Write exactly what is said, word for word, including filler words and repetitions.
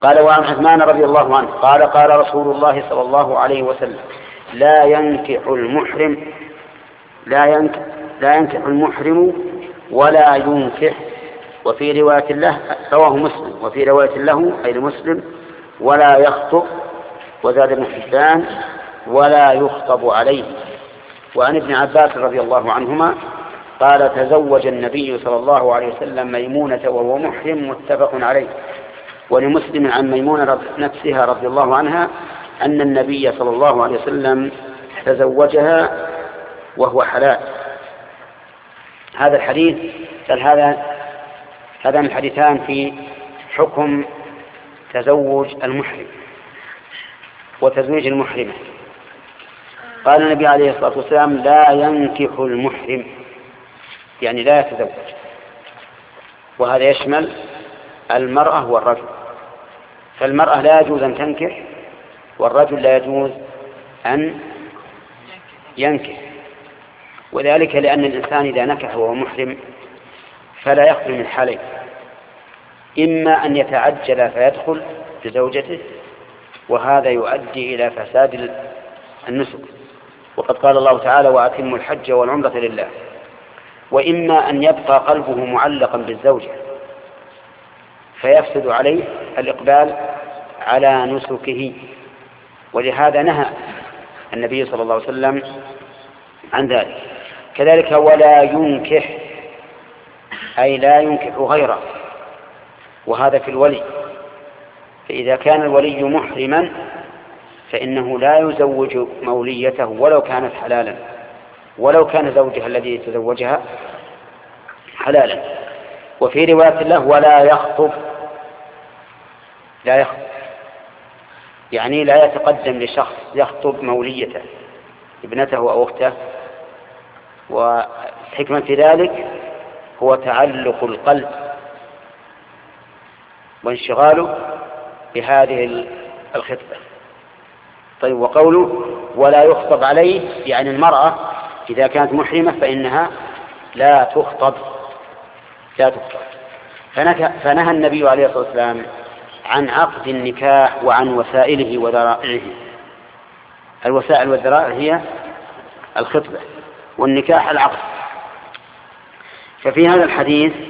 قال: وعن عثمان رضي الله عنه قال: قال رسول الله صلى الله عليه وسلم: لا ينكح المحرم لا ينكح, لا ينكح المحرم ولا ينكح. وفي رواية له رواه مسلم، وفي رواية له أي مسلم: ولا يخطب. وزاد ابن حبان: ولا يخطب عليه. وعن ابن عباس رضي الله عنهما قال: تزوج النبي صلى الله عليه وسلم ميمونة وهو محرم، متفق عليه. ولمسلم عن ميمونة نفسها رضي الله عنها أن النبي صلى الله عليه وسلم تزوجها وهو حلال. هذا الحديث هذا هذان الحديثان في حكم تزوج المحرم وتزويج المحرمة. قال النبي عليه الصلاة والسلام: لا ينكح المحرم، يعني لا يتزوج، وهذا يشمل المرأة والرجل. فالمرأة لا يجوز أن تنكح، والرجل لا يجوز أن ينكح، وذلك لأن الإنسان إذا نكح وهو محرم فلا يخلو من حالين: إما أن يتعجل فيدخل بزوجته، وهذا يؤدي إلى فساد النسك، وقد قال الله تعالى: وأتموا الحج والعمرة لله. وإما أن يبقى قلبه معلقا بالزوجة فيفسد عليه الإقبال على نسكه، ولهذا نهى النبي صلى الله عليه وسلم عن ذلك. كذلك ولا ينكح، أي لا ينكح غيره، وهذا في الولي. فإذا كان الولي محرما فإنه لا يزوج موليته ولو كانت حلالا، ولو كان زوجها الذي يتزوجها حلالا. وفي رواية له: ولا يخطب. لا يخطب يعني لا يتقدم لشخص يخطب موليته ابنته أو أخته. والحكمة في ذلك هو تعلق القلب وانشغاله بهذه الخطبة. طيب، وقوله: ولا يخطب عليه، يعني المرأة إذا كانت محرمة فإنها لا تخطب لا تخطب. فنهى النبي عليه الصلاة والسلام عن عقد النكاح وعن وسائله وذرائعه. الوسائل والذرائع هي الخطبة، والنكاح العقد. ففي هذا الحديث